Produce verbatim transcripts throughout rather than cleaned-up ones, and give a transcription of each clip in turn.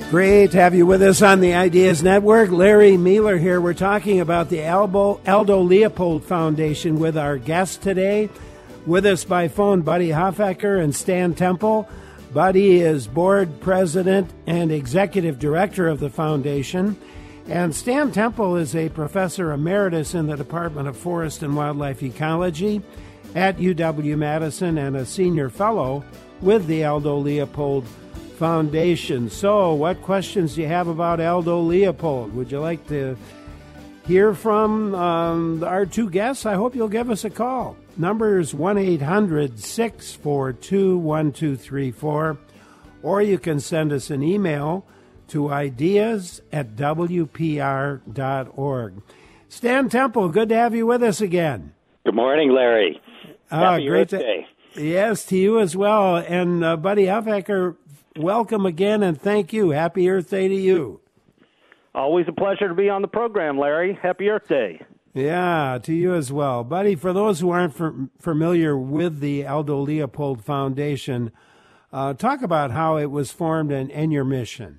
Great to have you with us on the Ideas Network. Larry Mealer here. We're talking about the Aldo, Aldo Leopold Foundation with our guest today. With us by phone, Buddy Hofecker and Stan Temple. Buddy is board president and executive director of the foundation. And Stan Temple is a professor emeritus in the Department of Forest and Wildlife Ecology at U W-Madison and a senior fellow with the Aldo Leopold Foundation. So, what questions do you have about Aldo Leopold? Would you like to hear from um, our two guests? I hope you'll give us a call. Number is one eight hundred six four two one two three four, or you can send us an email to ideas at w p r dot org. Stan Temple, good to have you with us again. Good morning, Larry. Ah, Happy great Earth Day. Yes, to you as well. And uh, Buddy Hofecker, welcome again, and thank you. Happy Earth Day to you. Always a pleasure to be on the program, Larry. Happy Earth Day. Yeah, to you as well. Buddy, for those who aren't f- familiar with the Aldo Leopold Foundation, uh, talk about how it was formed and, and your mission.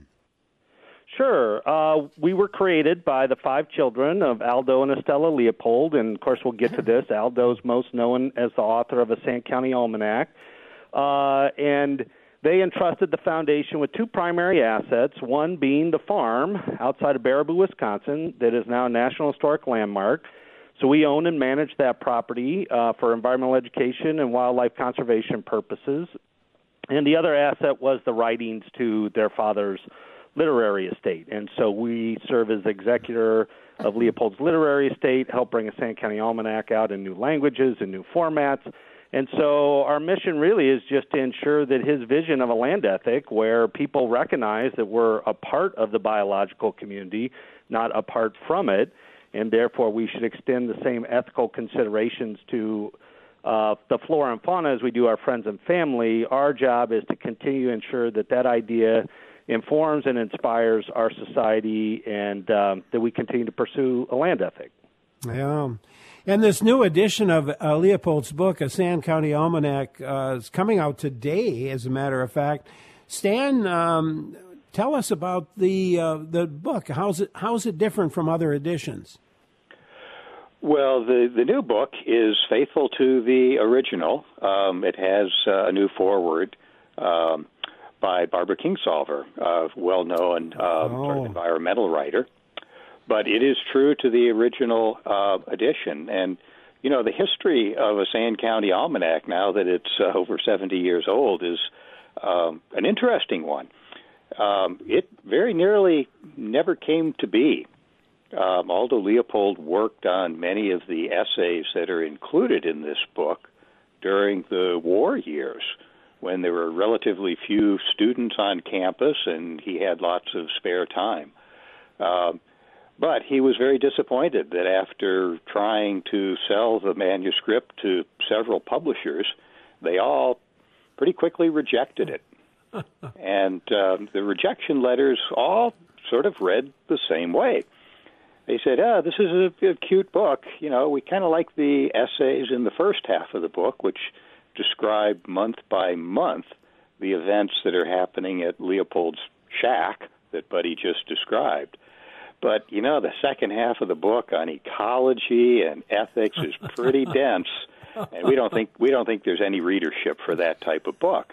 Sure. Uh, we were created by the five children of Aldo and Estella Leopold, and of course we'll get to this. Aldo's most known as the author of a Saint County Almanac, uh, and they entrusted the foundation with two primary assets, one being the farm outside of Baraboo, Wisconsin, that is now a National Historic Landmark. So we own and manage that property uh, for environmental education and wildlife conservation purposes. And the other asset was the writings to their father's literary estate. And so we serve as executor of Leopold's literary estate, help bring a Saint County Almanac out in new languages and new formats. And so our mission really is just to ensure that his vision of a land ethic where people recognize that we're a part of the biological community, not apart from it, and therefore we should extend the same ethical considerations to uh, the flora and fauna as we do our friends and family. Our job is to continue to ensure that that idea informs and inspires our society and um, that we continue to pursue a land ethic. Yeah. And this new edition of uh, Leopold's book, A Saint County Almanac, uh, is coming out today, as a matter of fact. Stan, um, tell us about the uh, the book. How's it how's it different from other editions? Well, the, the new book is faithful to the original. Um, it has uh, a new foreword um, by Barbara Kingsolver, a well-known um, oh. sort of environmental writer. But it is true to the original uh, edition. And, you know, the history of a Saint County Almanac, now that it's uh, over seventy years old, is um, an interesting one. Um, it very nearly never came to be. Um, Aldo Leopold worked on many of the essays that are included in this book during the war years, when there were relatively few students on campus and he had lots of spare time. Um, But he was very disappointed that after trying to sell the manuscript to several publishers, they all pretty quickly rejected it. And um, the rejection letters all sort of read the same way. They said, ah, this is a, a cute book. You know, we kind of like the essays in the first half of the book, which describe month by month the events that are happening at Leopold's shack that Buddy just described. But, you know, the second half of the book on ecology and ethics is pretty dense, and we don't think we don't think there's any readership for that type of book.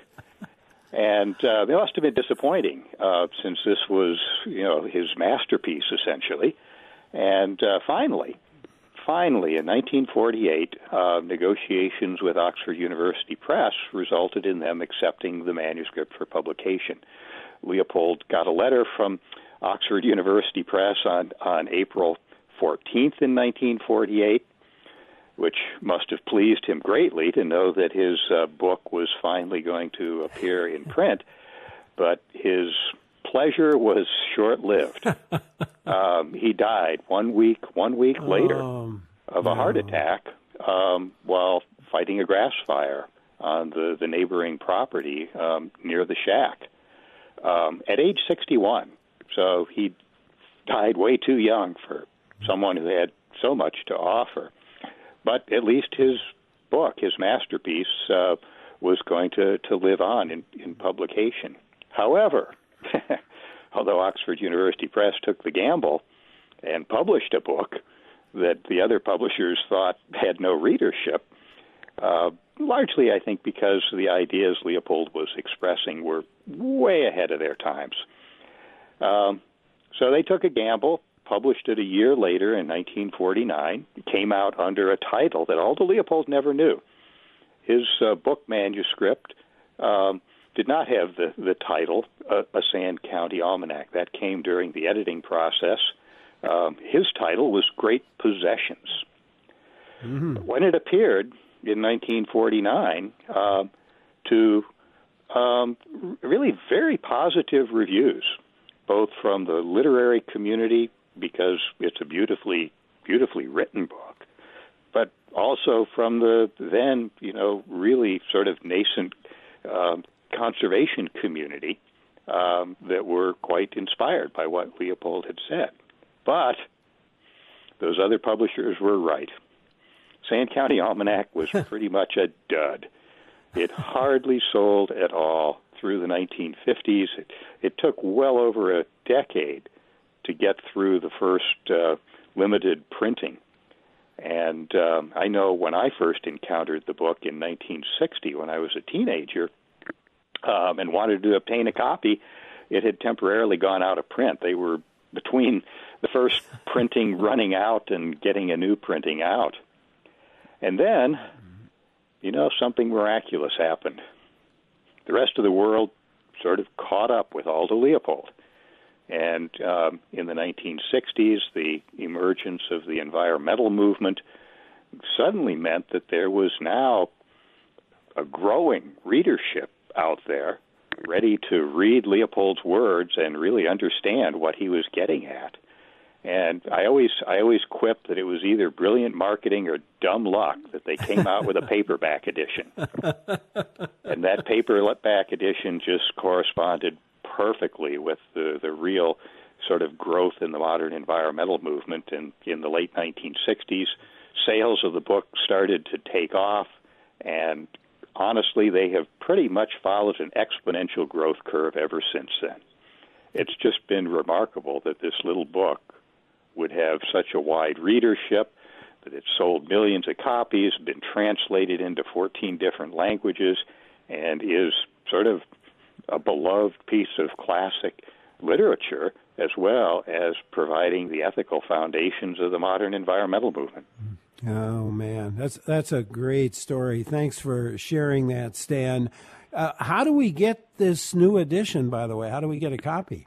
And uh, it must have been disappointing, uh, since this was, you know, his masterpiece, essentially. And uh, finally, finally, in nineteen forty-eight, uh, negotiations with Oxford University Press resulted in them accepting the manuscript for publication. Leopold got a letter from Oxford University Press on, on April fourteenth in nineteen forty-eight, which must have pleased him greatly to know that his uh, book was finally going to appear in print. But his pleasure was short-lived. um, he died one week one week later um, of a no. heart attack um, while fighting a grass fire on the, the neighboring property um, near the shack um, at age sixty-one. So he died way too young for someone who had so much to offer. But at least his book, his masterpiece, uh, was going to, to live on in, in publication. However, although Oxford University Press took the gamble and published a book that the other publishers thought had no readership, uh, largely, I think, because the ideas Leopold was expressing were way ahead of their times. Um, so they took a gamble, published it a year later in nineteen forty-nine. It came out under a title that Aldo Leopold never knew. His uh, book manuscript um, did not have the, the title, uh, A Sand County Almanac. That came during the editing process. Um, his title was Great Possessions. Mm-hmm. When it appeared in nineteen forty-nine, uh, to um, really very positive reviews, both from the literary community, because it's a beautifully, beautifully written book, but also from the then, you know, really sort of nascent uh, conservation community um, that were quite inspired by what Leopold had said. But those other publishers were right. Sand County Almanac was pretty much a dud. It hardly sold at all through the nineteen fifties. It, it took well over a decade to get through the first uh, limited printing. And um, I know when I first encountered the book in nineteen sixty, when I was a teenager, um, and wanted to obtain a copy, it had temporarily gone out of print. They were between the first printing running out and getting a new printing out. And then, you know, something miraculous happened. The rest of the world sort of caught up with Aldo Leopold. And um, in the nineteen sixties, the emergence of the environmental movement suddenly meant that there was now a growing readership out there ready to read Leopold's words and really understand what he was getting at. And I always I always quip that it was either brilliant marketing or dumb luck that they came out with a paperback edition. And that paperback edition just corresponded perfectly with the, the real sort of growth in the modern environmental movement. And in the late nineteen sixties, sales of the book started to take off, and honestly, they have pretty much followed an exponential growth curve ever since then. It's just been remarkable that this little book would have such a wide readership, that it's sold millions of copies, been translated into fourteen different languages, and is sort of a beloved piece of classic literature, as well as providing the ethical foundations of the modern environmental movement. Oh, man, that's that's a great story. Thanks for sharing that, Stan. Uh, how do we get this new edition, by the way? How do we get a copy?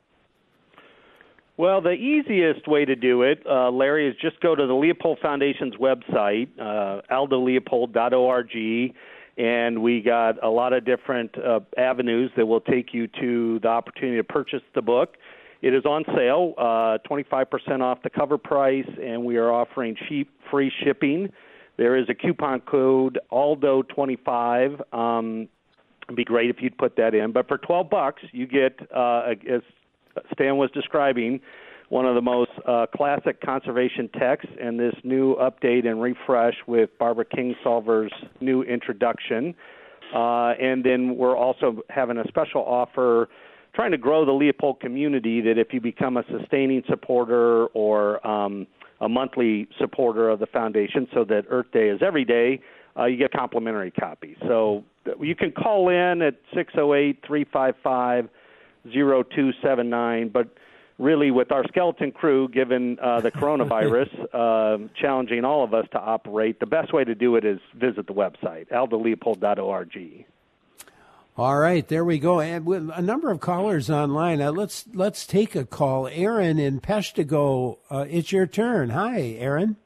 Well, the easiest way to do it, uh, Larry, is just go to the Leopold Foundation's website, uh, aldo leopold dot org, and we got a lot of different uh, avenues that will take you to the opportunity to purchase the book. It is on sale, uh, twenty-five percent off the cover price, and we are offering cheap free shipping. There is a coupon code, Aldo twenty-five. Um, it'd be great if you'd put that in. But for twelve bucks, you get, uh, as Stan was describing, one of the most uh, classic conservation texts, and this new update and refresh with Barbara Kingsolver's new introduction. Uh, and then we're also having a special offer trying to grow the Leopold community, that if you become a sustaining supporter or um, a monthly supporter of the foundation, so that Earth Day is every day, uh, you get a complimentary copy. So you can call in at six oh eight, three five five, oh two seven nine, but really with our skeleton crew, given uh, the coronavirus uh, challenging all of us to operate, the best way to do it is visit the website, aldo leopold dot org. All right, there we go. And with a number of callers online, uh, let's let's take a call. Aaron in Peshtigo, uh, it's your turn. Hi, Aaron.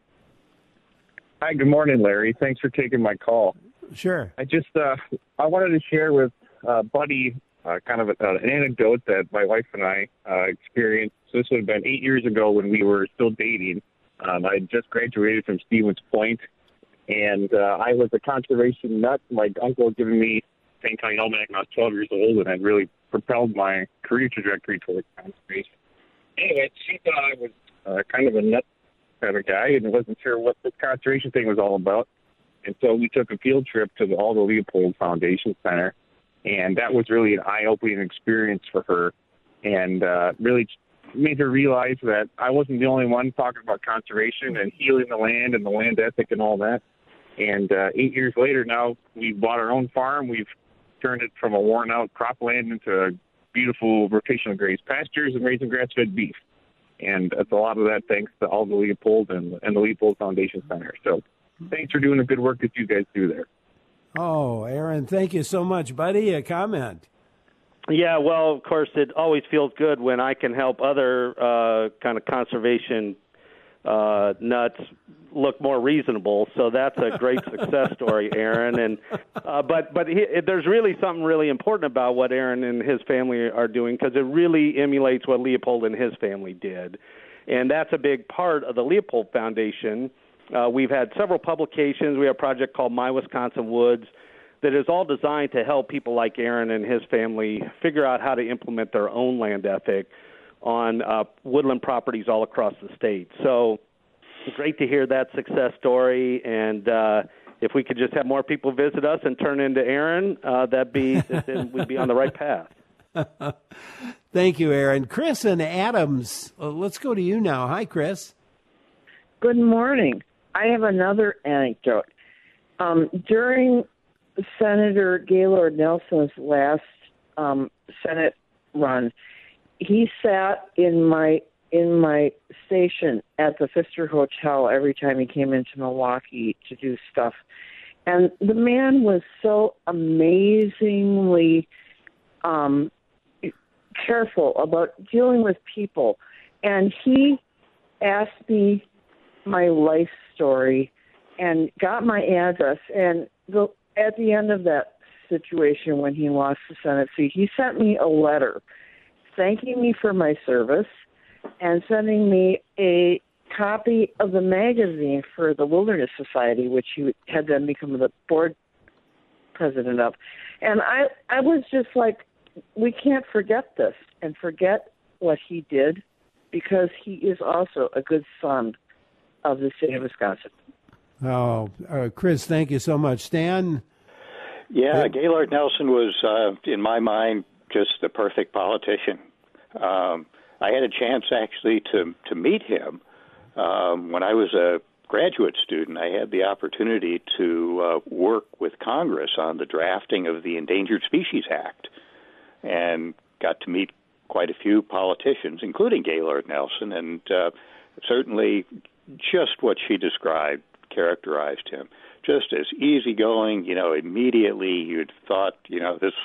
Hi, good morning, Larry. Thanks for taking my call. Sure. I just uh, I wanted to share with uh, Buddy uh, kind of a, uh, an anecdote that my wife and I uh, experienced. So this would have been eight years ago when we were still dating. Um, I had just graduated from Stevens Point, and uh, I was a conservation nut. My uncle had given me Sand County Almanac when I was twelve years old, and it really propelled my career trajectory towards conservation. Anyway, she thought I was uh, kind of a nut kind of guy and wasn't sure what this conservation thing was all about. And so we took a field trip to the Aldo Leopold Foundation Center, and that was really an eye-opening experience for her. and uh, really made her realize that I wasn't the only one talking about conservation and healing the land and the land ethic and all that. And uh, eight years later, now we've bought our own farm. We've turned it from a worn-out cropland into a beautiful rotational grazed pastures and raising grass-fed beef. And it's a lot of that thanks to Aldo Leopold and, and the Leopold Foundation Center. So thanks for doing the good work that you guys do there. Oh, Aaron, thank you so much, buddy. A comment? Yeah, well, of course, it always feels good when I can help other uh, kind of conservation uh, nuts look more reasonable. So that's a great success story, Aaron. And uh, but but he, there's really something really important about what Aaron and his family are doing, because it really emulates what Leopold and his family did, and that's a big part of the Leopold Foundation. Uh, we've had several publications. We have a project called My Wisconsin Woods that is all designed to help people like Aaron and his family figure out how to implement their own land ethic on uh, woodland properties all across the state. So great to hear that success story, and uh, if we could just have more people visit us and turn into Aaron, uh, that'd be then we'd be on the right path. Thank you, Aaron. Chris and Adams, uh, let's go to you now. Hi, Chris. Good morning. I have another anecdote. Um, during Senator Gaylord Nelson's last um, Senate run, he sat in my in my station at the Pfister Hotel every time he came into Milwaukee to do stuff. And the man was so amazingly um, careful about dealing with people. And he asked me my life story and got my address. And the, at the end of that situation, when he lost the Senate seat, he sent me a letter thanking me for my service and sending me a copy of the magazine for the Wilderness Society, which he had then become the board president of. And I, I was just like, we can't forget this and forget what he did, because he is also a good son of the state of Wisconsin. Oh, uh, Chris, thank you so much. Stan? Yeah, Gaylord Nelson was, uh, in my mind, just the perfect politician. Um, I had a chance, actually, to, to meet him. Um, when I was a graduate student, I had the opportunity to uh, work with Congress on the drafting of the Endangered Species Act, and got to meet quite a few politicians, including Gaylord Nelson, and uh, certainly just what she described characterized him. Just as easygoing, you know, immediately you'd thought, you know, this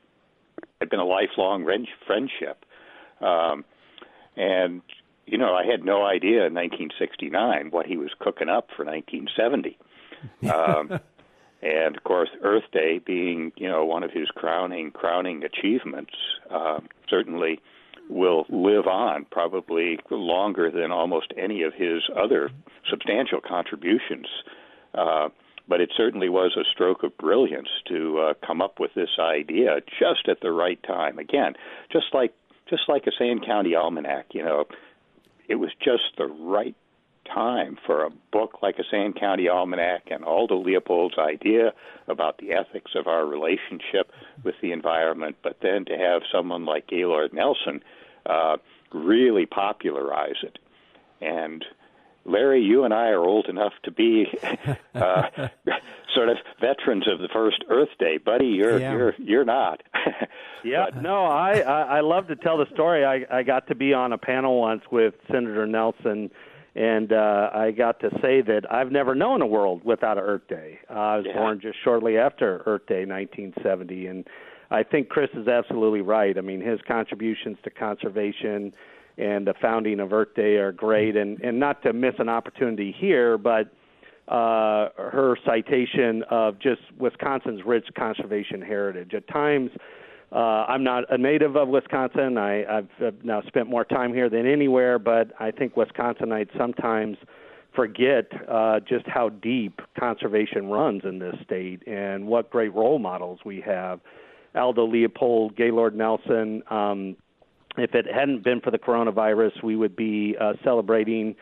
had been a lifelong friendship. Um, and, you know, I had no idea in nineteen sixty-nine what he was cooking up for nineteen seventy. Um, and, of course, Earth Day being, you know, one of his crowning, crowning achievements, uh, certainly will live on probably longer than almost any of his other substantial contributions. Uh, but it certainly was a stroke of brilliance to uh, come up with this idea just at the right time. Again, just like just like a Sand County Almanac, you know, it was just the right time for a book like a Sand County Almanac and Aldo Leopold's idea about the ethics of our relationship with the environment, but then to have someone like Gaylord Nelson uh, really popularize it. And Larry, you and I are old enough to be uh, sort of veterans of the first Earth Day, buddy. You're yeah. you're you're not. yeah, but, no, I, I I love to tell the story. I I got to be on a panel once with Senator Nelson, and uh, I got to say that I've never known a world without an Earth Day. Uh, I was yeah. born just shortly after Earth Day, nineteen seventy, and I think Chris is absolutely right. I mean, his contributions to conservation and the founding of Earth Day are great, and, and not to miss an opportunity here, but uh, her citation of just Wisconsin's rich conservation heritage. At times, uh, I'm not a native of Wisconsin. I, I've, I've now spent more time here than anywhere, but I think Wisconsinites sometimes forget uh, just how deep conservation runs in this state and what great role models we have. Aldo Leopold, Gaylord Nelson. Um, if it hadn't been for the coronavirus, we would be uh, celebrating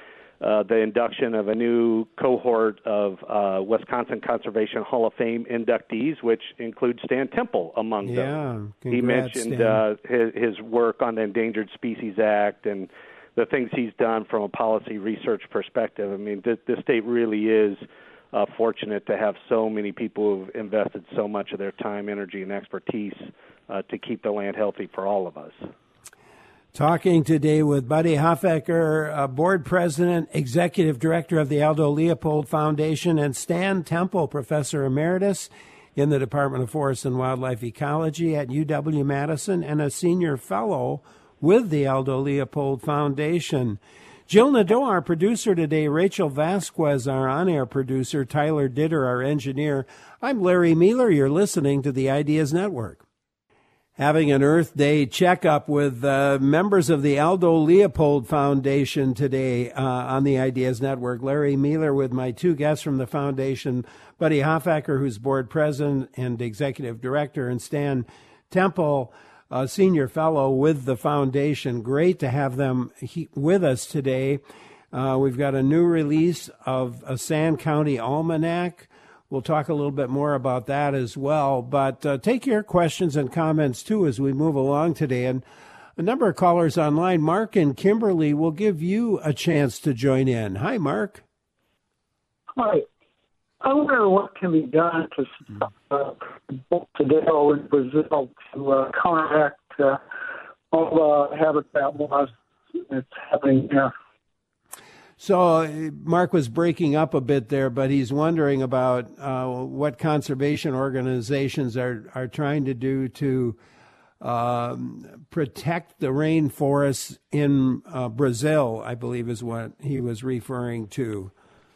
uh, the induction of a new cohort of uh, Wisconsin Conservation Hall of Fame inductees, which includes Stan Temple among yeah, them. Congrats, he mentioned uh, his, his work on the Endangered Species Act and the things he's done from a policy research perspective. I mean, th- this state really is uh, fortunate to have so many people who've invested so much of their time, energy, and expertise uh, to keep the land healthy for all of us. Talking today with Buddy Hofecker, uh, Board President, Executive Director of the Aldo Leopold Foundation, and Stan Temple, Professor Emeritus in the Department of Forest and Wildlife Ecology at U W Madison and a Senior Fellow with the Aldo Leopold Foundation. Jill Nadeau, our producer today, Rachel Vasquez, our on-air producer, Tyler Ditter, our engineer. I'm Larry Mealer. You're listening to the Ideas Network. Having an Earth Day checkup with uh, members of the Aldo Leopold Foundation today uh, on the Ideas Network. Larry Mealer with my two guests from the foundation, Buddy Hofecker, who's board president and executive director, and Stan Temple, a senior fellow with the foundation. Great to have them he- with us today. Uh, we've got a new release of a Sand County Almanac. We'll talk a little bit more about that as well. But uh, take your questions and comments, too, as we move along today. And a number of callers online. Mark and Kimberly will give you a chance to join in. Hi, Mark. Hi. I wonder what can be done to stop uh, today in Brazil to uh, counteract uh, all the habitat loss that's happening here. So uh, Mark was breaking up a bit there, but he's wondering about uh, what conservation organizations are, are trying to do to um, protect the rainforests in uh, Brazil, I believe is what he was referring to.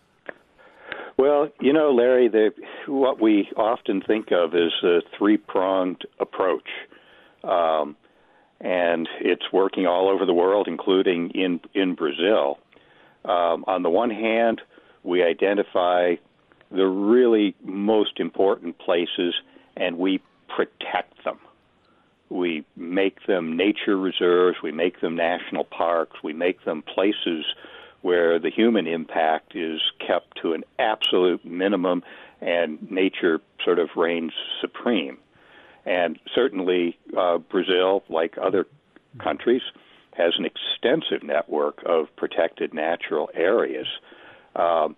Well, you know, Larry, the, what we often think of is a three-pronged approach. Um, and it's working all over the world, including in, in Brazil. Um, on the one hand, we identify the really most important places and we protect them. We make them nature reserves, we make them national parks, we make them places where the human impact is kept to an absolute minimum and nature sort of reigns supreme. And certainly uh, Brazil, like other countries, has an extensive network of protected natural areas. Um,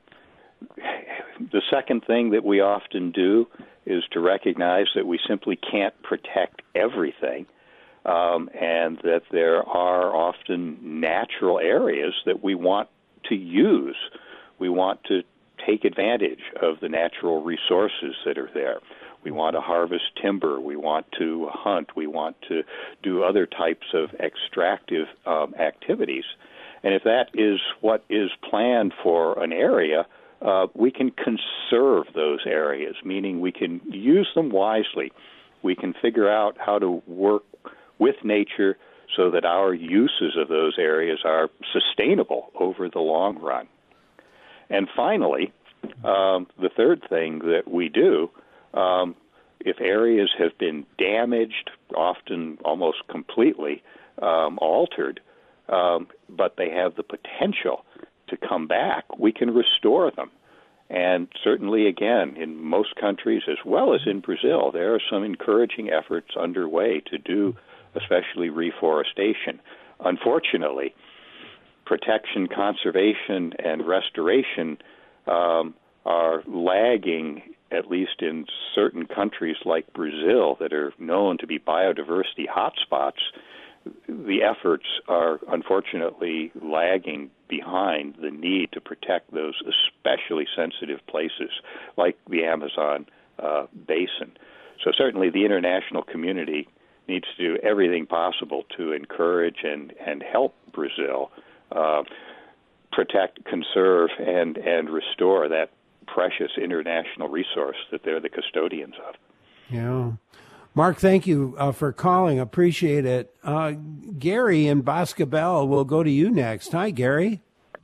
the second thing that we often do is to recognize that we simply can't protect everything, um, and that there are often natural areas that we want to use. We want to take advantage of the natural resources that are there. We want to harvest timber. We want to hunt. We want to do other types of extractive um, activities. And if that is what is planned for an area, uh, we can conserve those areas, meaning we can use them wisely. We can figure out how to work with nature so that our uses of those areas are sustainable over the long run. And finally, um, the third thing that we do, Um, if areas have been damaged, often almost completely um, altered, um, but they have the potential to come back, we can restore them. And certainly, again, in most countries, as well as in Brazil, there are some encouraging efforts underway to do especially reforestation. Unfortunately, protection, conservation, and restoration um, are lagging, at least in certain countries like Brazil that are known to be biodiversity hotspots. The efforts are unfortunately lagging behind the need to protect those especially sensitive places like the Amazon uh, basin. So certainly the international community needs to do everything possible to encourage and, and help Brazil uh, protect, conserve, and, and restore that precious international resource that they're the custodians of. Yeah. Mark, thank you uh, for calling. Appreciate it. Uh, Gary in Boscobel will go to you next. Hi, Gary.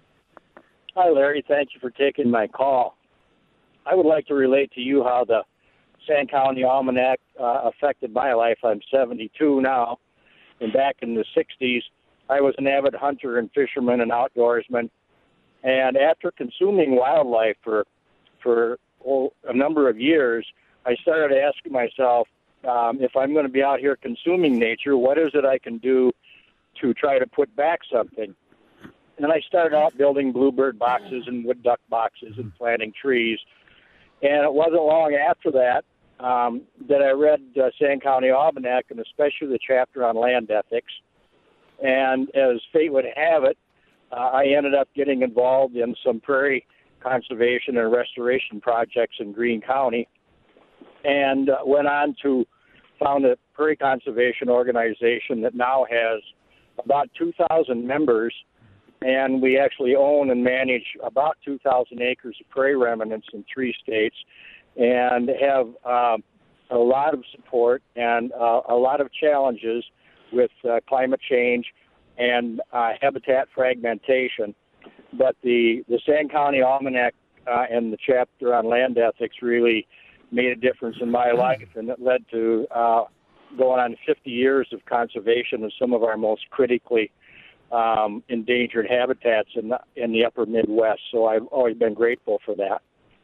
Hi, Larry. Thank you for taking my call. I would like to relate to you how the Sand County Almanac uh, affected my life. I'm seventy-two now, and back in the sixties, I was an avid hunter and fisherman and outdoorsman, And after consuming wildlife for for oh, a number of years, I started asking myself, um, if I'm going to be out here consuming nature, what is it I can do to try to put back something? And I started out building bluebird boxes and wood duck boxes and planting trees. And it wasn't long after that um, that I read uh, Sand County Almanac, and especially the chapter on land ethics. And as fate would have it, uh, I ended up getting involved in some prairie conservation and restoration projects in Greene County, and uh, went on to found a prairie conservation organization that now has about two thousand members, and we actually own and manage about two thousand acres of prairie remnants in three states, and have uh, a lot of support and uh, a lot of challenges with uh, climate change and uh, habitat fragmentation. But the, the Sand County Almanac uh, and the chapter on land ethics really made a difference in my life, and it led to uh, going on fifty years of conservation of some of our most critically um, endangered habitats in the, in the upper Midwest. So I've always been grateful for that.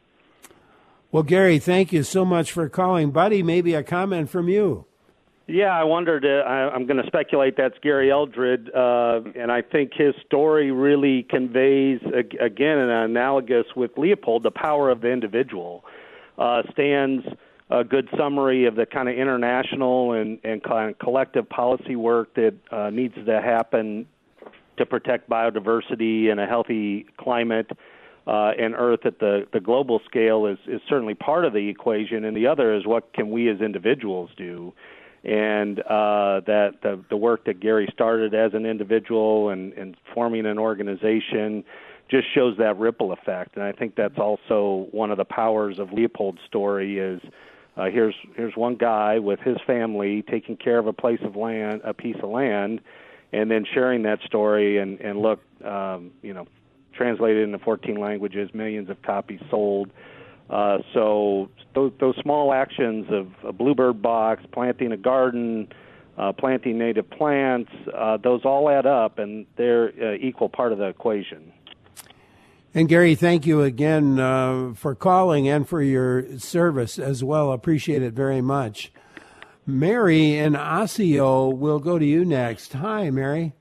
Well, Gary, thank you so much for calling. Buddy, maybe a comment from you. Yeah, I wondered, uh, I, I'm going to speculate that's Gary Eldred, uh, and I think his story really conveys, again, an analogous with Leopold, the power of the individual. Uh, stands a good summary of the kind of international and, and kind of collective policy work that uh, needs to happen to protect biodiversity and a healthy climate uh, and Earth at the, the global scale is, is certainly part of the equation, and the other is what can we as individuals do. And uh, that the, the work that Gary started as an individual and, and forming an organization just shows that ripple effect. And I think that's also one of the powers of Leopold's story is uh, here's here's one guy with his family taking care of a place of land, a piece of land, and then sharing that story and, and look, um, you know, translated into fourteen languages, millions of copies sold. Uh, so those, those small actions of a bluebird box, planting a garden, uh, planting native plants, uh, those all add up, and they're uh, equal part of the equation. And Gary, thank you again uh, for calling and for your service as well. Appreciate it very much. Mary in Osseo will go to you next. Hi, Mary.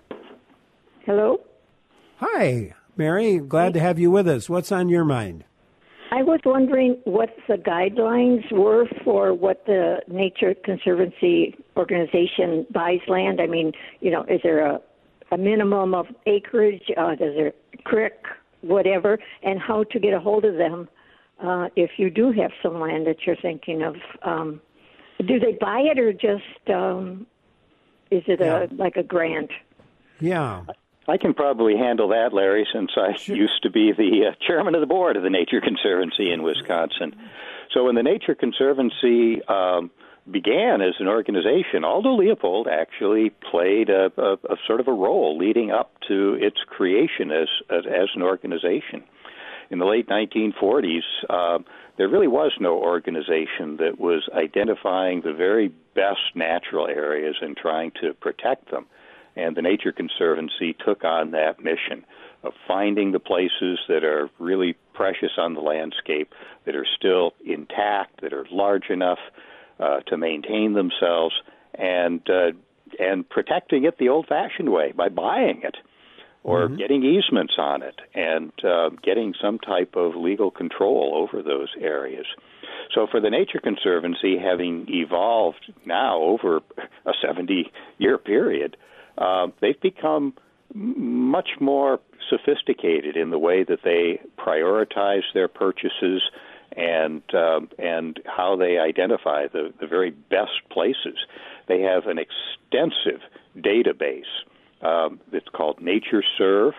Hello. Hi, Mary. Glad to have you with us. What's on your mind? I was wondering what the guidelines were for what the Nature Conservancy organization buys land. I mean, you know, is there a, a minimum of acreage? Uh, is there a creek, whatever, and how to get a hold of them uh, if you do have some land that you're thinking of. Um, do they buy it or just um, is it yeah. a like a grant? Yeah. I can probably handle that, Larry, since I sure. used to be the uh, chairman of the board of the Nature Conservancy in Wisconsin. So when the Nature Conservancy um, began as an organization, Aldo Leopold actually played a, a, a sort of a role leading up to its creation as as, as an organization. In the late nineteen forties, uh, there really was no organization that was identifying the very best natural areas and trying to protect them. And the Nature Conservancy took on that mission of finding the places that are really precious on the landscape, that are still intact, that are large enough uh, to maintain themselves, and uh, and protecting it the old-fashioned way by buying it or mm-hmm. getting easements on it and uh, getting some type of legal control over those areas. So for the Nature Conservancy, having evolved now over a seventy-year period, Uh, they've become much more sophisticated in the way that they prioritize their purchases and uh, and how they identify the, the very best places. They have an extensive database um, that's called NatureServe,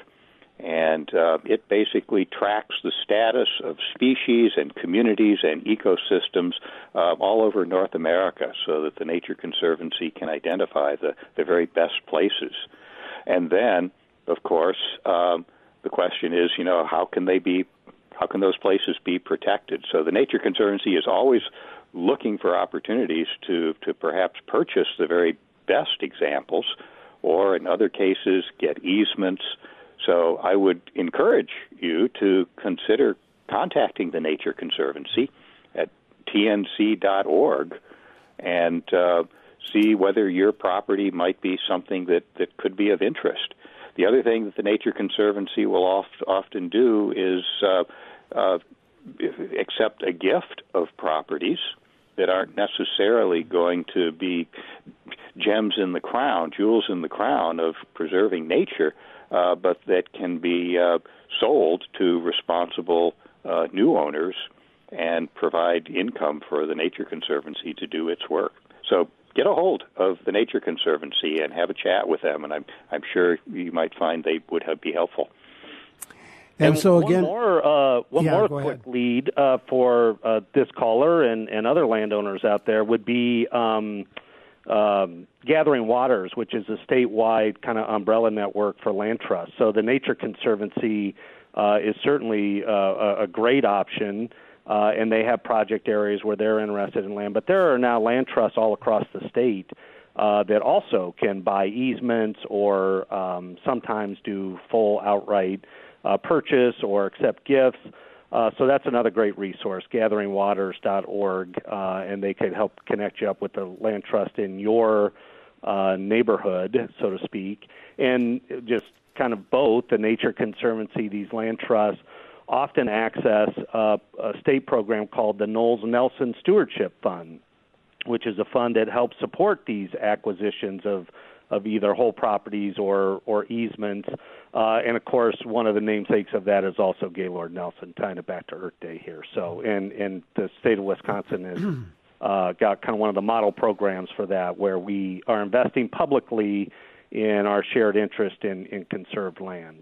and uh, it basically tracks the status of species and communities and ecosystems uh, all over North America so that the Nature Conservancy can identify the, the very best places. And then, of course, um, the question is, you know, how can they be, how can those places be protected? So the Nature Conservancy is always looking for opportunities to, to perhaps purchase the very best examples or, in other cases, get easements So I would encourage you to consider contacting the Nature Conservancy at T N C dot org and uh, see whether your property might be something that, that could be of interest. The other thing that the Nature Conservancy will oft, often do is uh, uh, accept a gift of properties that aren't necessarily going to be gems in the crown, jewels in the crown of preserving nature, uh, but that can be uh, sold to responsible uh, new owners and provide income for the Nature Conservancy to do its work. So get a hold of the Nature Conservancy and have a chat with them, and I'm I'm sure you might find they would have, be helpful. And, and so one again, more, uh, one yeah, more go quick ahead. lead uh, for uh, this caller and, and other landowners out there would be um, um, Gathering Waters, which is a statewide kind of umbrella network for land trusts. So the Nature Conservancy uh, is certainly uh, a, a great option. Uh, and they have project areas where they're interested in land. But there are now land trusts all across the state uh, that also can buy easements or um, sometimes do full outright uh, purchase or accept gifts. Uh, so that's another great resource, gathering waters dot org, uh, and they could help connect you up with the land trust in your uh, neighborhood, so to speak. And just kind of both, the Nature Conservancy, these land trusts, often access uh, a state program called the Knowles Nelson Stewardship Fund, which is a fund that helps support these acquisitions of, of either whole properties or, or easements. Uh, and, of course, one of the namesakes of that is also Gaylord Nelson, tying it back to Earth Day here. So, and, and the state of Wisconsin has uh, got kind of one of the model programs for that, where we are investing publicly in our shared interest in, in conserved land.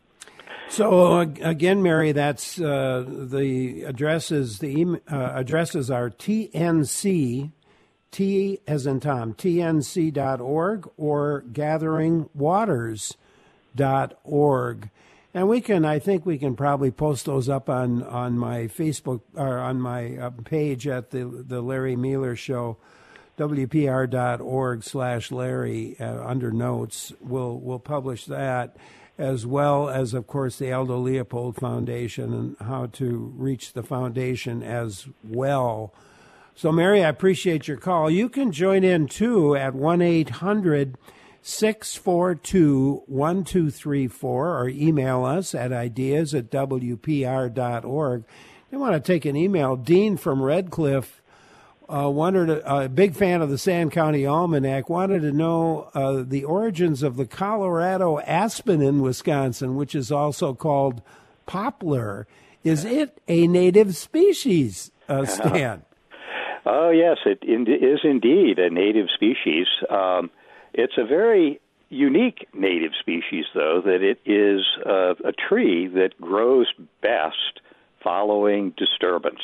So uh, again, Mary, that's uh, the addresses. The email, uh, addresses are T N C, T as in Tom, T N C dot org or gathering waters dot org, and we can. I think we can probably post those up on, on my Facebook or on my uh, page at the the Larry Mealer Show, W P R dot org slash Larry uh, under notes. We'll we'll publish that, as well as, of course, the Aldo Leopold Foundation and how to reach the foundation as well. So, Mary, I appreciate your call. You can join in, too, at one eight hundred six four two one two three four or email us at ideas at W P R dot org. I want to take an email. Dean from Red Cliff, Uh, wanted a, a big fan of the Sand County Almanac, wanted to know uh, the origins of the Colorado aspen in Wisconsin, which is also called poplar. Is it a native species, uh, Stan? Oh, yes, it in- is indeed a native species. Um, it's a very unique native species, though, that it is uh, a tree that grows best following disturbance.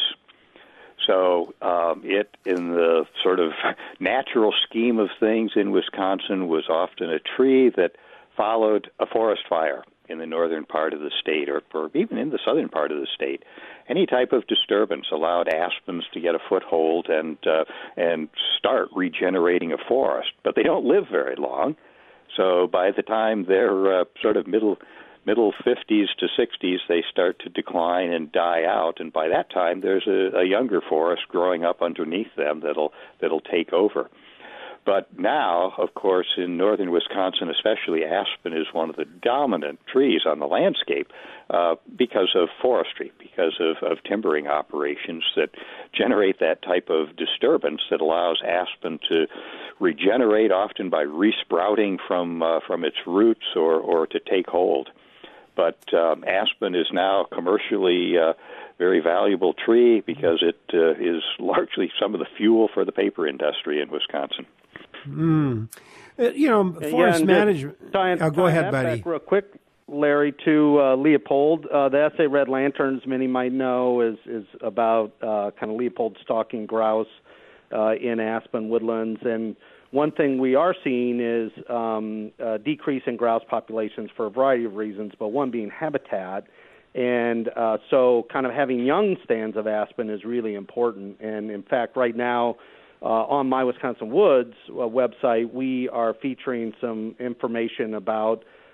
So um, it, in the sort of natural scheme of things in Wisconsin, was often a tree that followed a forest fire in the northern part of the state, or, or even in the southern part of the state. Any type of disturbance allowed aspens to get a foothold and uh, and start regenerating a forest. But they don't live very long. So by the time they're uh, sort of middle middle fifties to sixties, they start to decline and die out, and by that time there's a, a younger forest growing up underneath them that'll that'll take over. But now, of course, in northern Wisconsin especially, aspen is one of the dominant trees on the landscape uh, because of forestry, because of, of timbering operations that generate that type of disturbance that allows aspen to regenerate, often by resprouting from uh, from its roots or, or to take hold. But um, aspen is now commercially uh, very valuable tree because it uh, is largely some of the fuel for the paper industry in Wisconsin. Mm. Uh, you know, forest yeah, management. Tying, oh, go ahead, that buddy. Back real quick, Larry, to uh, Leopold. Uh, the S A Red Lanterns, many might know, is is about uh, kind of Leopold stalking grouse uh, in aspen woodlands. And one thing we are seeing is um, a decrease in grouse populations for a variety of reasons, but one being habitat. And uh, so kind of having young stands of aspen is really important. And, in fact, right now, Uh, on My Wisconsin Woods uh, website, we are featuring some information about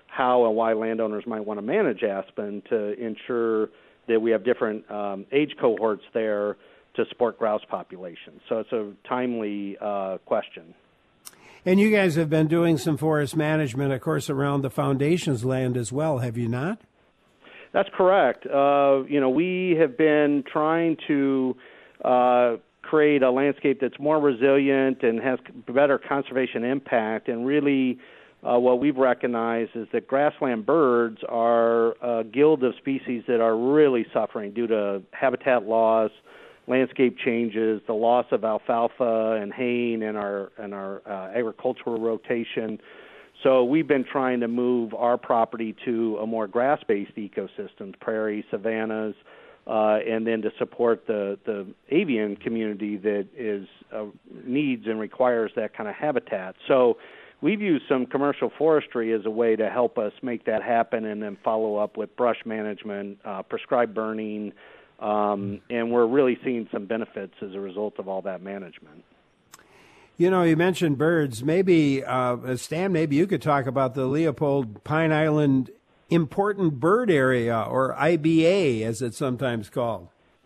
how and why landowners might want to manage aspen to ensure that we have different um, age cohorts there to support grouse populations. So it's a timely uh, question. And you guys have been doing some forest management, of course, around the foundation's land as well, have you not? That's correct. Uh, you know, we have been trying to uh, create a landscape that's more resilient and has better conservation impact. And really, uh, what we've recognized is that grassland birds are a guild of species that are really suffering due to habitat loss, landscape changes, the loss of alfalfa and haying in our in our uh, agricultural rotation. So we've been trying to move our property to a more grass-based ecosystem, prairies, savannas, uh, and then to support the, the avian community that is uh, needs and requires that kind of habitat. So we've used some commercial forestry as a way to help us make that happen and then follow up with brush management, uh, prescribed burning, um, and we're really seeing some benefits as a result of all that management. You know, you mentioned birds. Maybe, uh, Stan, maybe you could talk about the Leopold Pine Island Important Bird Area, or I B A, as it's sometimes called.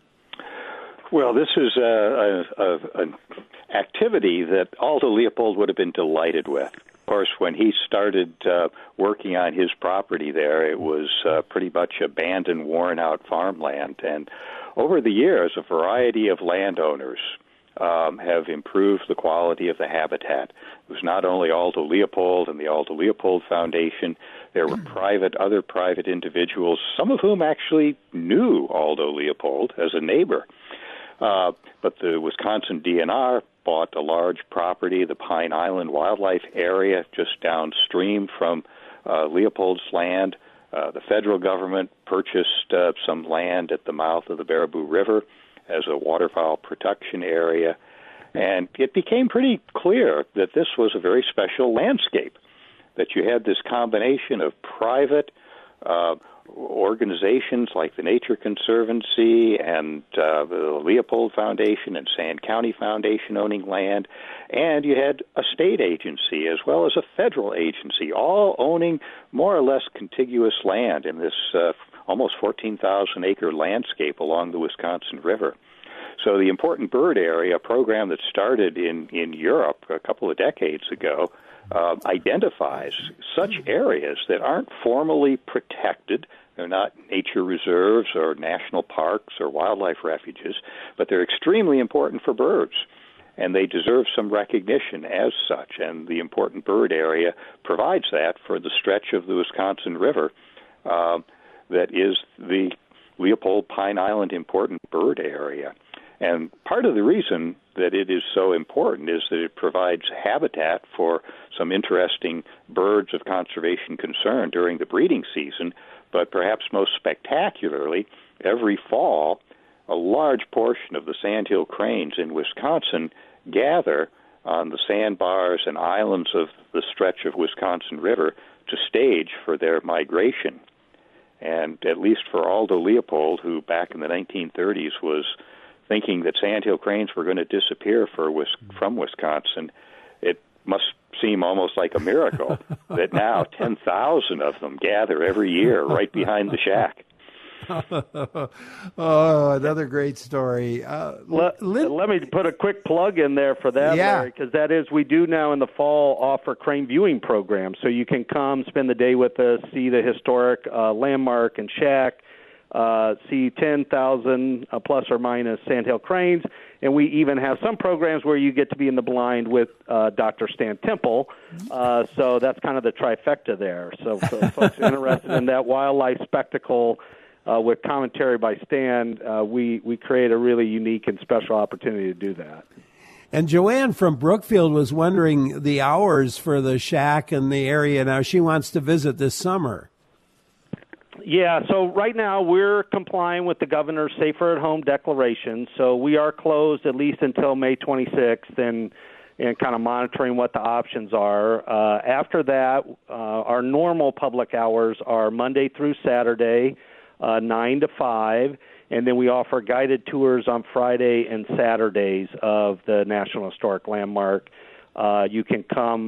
Well, this is a, a, a, an activity that Aldo Leopold would have been delighted with. Of course, when he started uh, working on his property there, it was uh, pretty much abandoned, worn-out farmland. And over the years, a variety of landowners Um, have improved the quality of the habitat. It was not only Aldo Leopold and the Aldo Leopold Foundation. There were private, other private individuals, some of whom actually knew Aldo Leopold as a neighbor. Uh, but the Wisconsin D N R bought a large property, the Pine Island Wildlife Area, just downstream from uh, Leopold's land. Uh, the federal government purchased uh, some land at the mouth of the Baraboo River as a waterfowl protection area, and it became pretty clear that this was a very special landscape, that you had this combination of private uh, organizations like the Nature Conservancy and uh, the Leopold Foundation and Sand County Foundation owning land, and you had a state agency as well as a federal agency, all owning more or less contiguous land in this uh, almost fourteen thousand acre landscape along the Wisconsin River. So the Important Bird Area, a program that started in, in Europe a couple of decades ago, uh, identifies such areas that aren't formally protected. They're not nature reserves or national parks or wildlife refuges, but they're extremely important for birds, and they deserve some recognition as such. And the Important Bird Area provides that for the stretch of the Wisconsin River uh, that is the Leopold Pine Island Important Bird Area. And part of the reason that it is so important is that it provides habitat for some interesting birds of conservation concern during the breeding season, but perhaps most spectacularly, every fall, a large portion of the sandhill cranes in Wisconsin gather on the sandbars and islands of the stretch of Wisconsin River to stage for their migration. And at least for Aldo Leopold, who back in the nineteen thirties was thinking that sandhill cranes were going to disappear for, from Wisconsin, it must seem almost like a miracle that now ten thousand of them gather every year right behind the shack. Oh, another great story. Uh, let, let me put a quick plug in there for that, yeah. Larry, because that is, we do now in the fall offer crane viewing programs. So you can come, spend the day with us, see the historic uh, landmark and shack, uh, see ten thousand uh, plus or minus sandhill cranes, and we even have some programs where you get to be in the blind with uh, Doctor Stan Temple. Uh, so that's kind of the trifecta there. So for folks interested in that wildlife spectacle, Uh, with commentary by Stan, uh, we, we create a really unique and special opportunity to do that. And Joanne from Brookfield was wondering the hours for the shack and the area. Now she wants to visit this summer. Yeah, so right now we're complying with the governor's Safer at Home declaration. So we are closed at least until May twenty-sixth and, and kind of monitoring what the options are. Uh, after that, uh, our normal public hours are Monday through Saturday, Uh, nine to five, and then we offer guided tours on Friday and Saturdays of the National Historic Landmark. Uh, you can come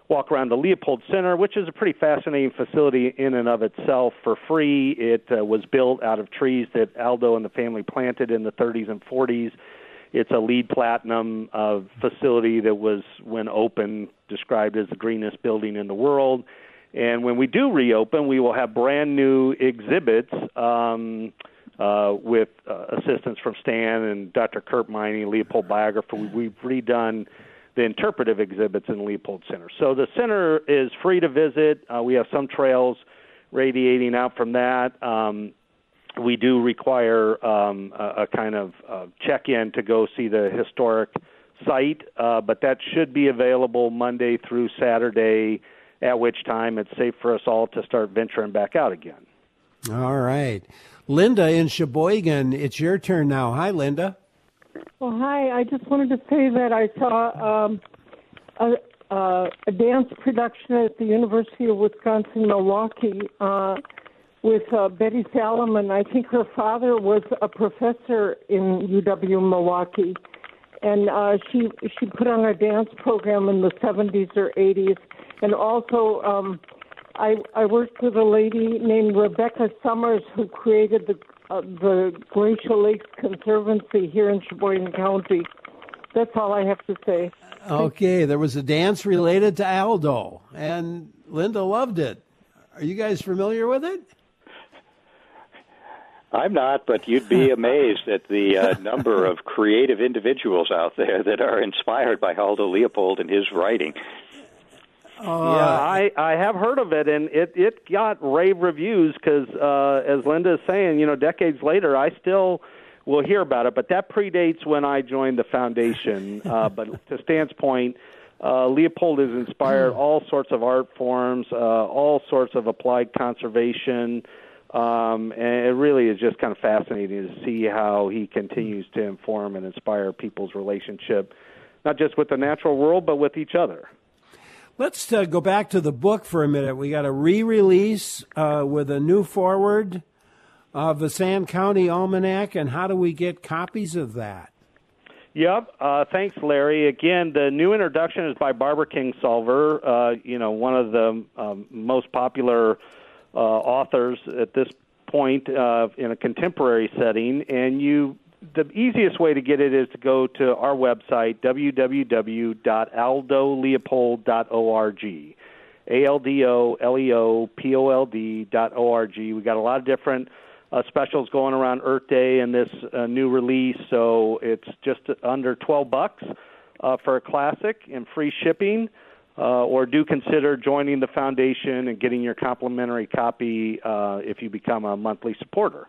walk around the Leopold Center, which is a pretty fascinating facility in and of itself for free. It uh, was built out of trees that Aldo and the family planted in the thirties and forties. It's a LEED Platinum uh, facility that was, when open, described as the greenest building in the world. And when we do reopen, we will have brand new exhibits um, uh, with uh, assistance from Stan and Doctor Kurt Miney, Leopold biographer. We've redone the interpretive exhibits in Leopold Center. So the center is free to visit. Uh, we have some trails radiating out from that. Um, we do require um, a, a kind of uh, check-in to go see the historic site, uh, but that should be available Monday through Saturday, at which time it's safe for us all to start venturing back out again. All right. Linda in Sheboygan, it's your turn now. Hi, Linda. Well, hi. I just wanted to say that I saw um, a, uh, a dance production at the University of Wisconsin-Milwaukee uh, with uh, Betty Salomon. I think her father was a professor in U W-Milwaukee, and uh, she she put on a dance program in the seventies or eighties. And also, um, I, I worked with a lady named Rebecca Summers who created the uh, the Glacial Lakes Conservancy here in Sheboygan County. That's all I have to say. Okay, there was a dance related to Aldo, and Linda loved it. Are you guys familiar with it? I'm not, but you'd be amazed at the uh, number of creative individuals out there that are inspired by Aldo Leopold and his writing. Uh, yeah, I, I have heard of it, and it, it got rave reviews because, uh, as Linda is saying, you know, decades later, I still will hear about it, but that predates when I joined the foundation. Uh, but to Stan's point, uh, Leopold has inspired all sorts of art forms, uh, all sorts of applied conservation, um, and it really is just kind of fascinating to see how he continues to inform and inspire people's relationship, not just with the natural world, but with each other. Let's uh, go back to the book for a minute. We got a re-release uh, with a new foreword of the Sand County Almanac, and how do we get copies of that? Yep. Uh, thanks, Larry. Again, the new introduction is by Barbara Kingsolver, uh, you know, one of the um, most popular uh, authors at this point uh, in a contemporary setting, and you the easiest way to get it is to go to our website, w w w dot aldo leopold dot org, A L D O L E O P O L D dot O R G. We got a lot of different uh, specials going around Earth Day and this uh, new release, so it's just under twelve bucks uh, for a classic and free shipping, uh, or do consider joining the foundation and getting your complimentary copy uh, if you become a monthly supporter.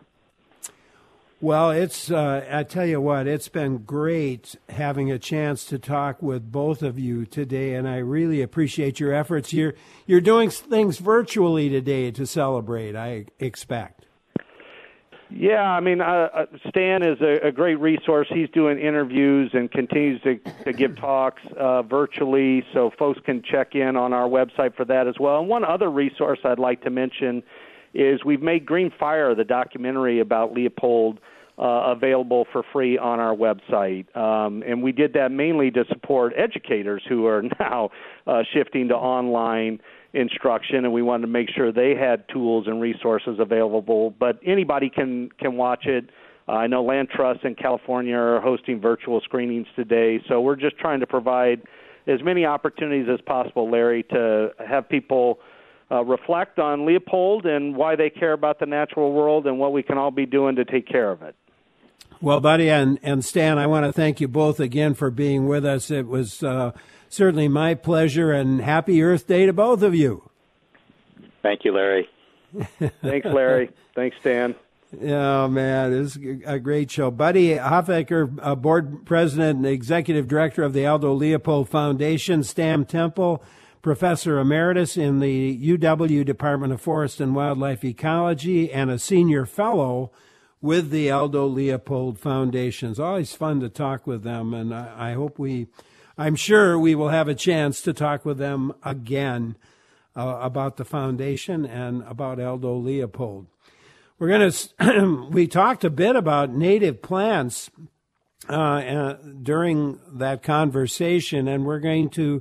Well, it's, uh, I tell you what, it's been great having a chance to talk with both of you today, and I really appreciate your efforts. You're, you're doing things virtually today to celebrate, I expect. Yeah, I mean, uh, Stan is a, a great resource. He's doing interviews and continues to, to give talks uh, virtually, so folks can check in on our website for that as well. And one other resource I'd like to mention is we've made Green Fire, the documentary about Leopold, uh, available for free on our website. Um, and we did that mainly to support educators who are now uh, shifting to online instruction, and we wanted to make sure they had tools and resources available. But anybody can, can watch it. Uh, I know Land Trust in California are hosting virtual screenings today, so we're just trying to provide as many opportunities as possible, Larry, to have people Uh, reflect on Leopold and why they care about the natural world and what we can all be doing to take care of it. Well, Buddy and, and Stan, I want to thank you both again for being with us. It was uh, certainly my pleasure, and happy Earth Day to both of you. Thank you, Larry. Thanks, Larry. Thanks, Stan. Oh, man, this is a great show. Buddy Hofecker, uh, Board President and Executive Director of the Aldo Leopold Foundation, Stan Temple, Professor Emeritus in the U W Department of Forest and Wildlife Ecology, and a Senior Fellow with the Aldo Leopold Foundation. It's always fun to talk with them, and I, I hope we, I'm sure we will have a chance to talk with them again uh, about the foundation and about Aldo Leopold. We're going to, we talked a bit about native plants uh, uh, during that conversation, and we're going to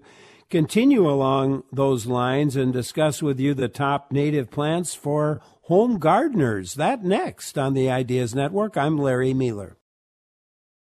continue along those lines and discuss with you the top native plants for home gardeners. That next on the Ideas Network. I'm Larry Mealer.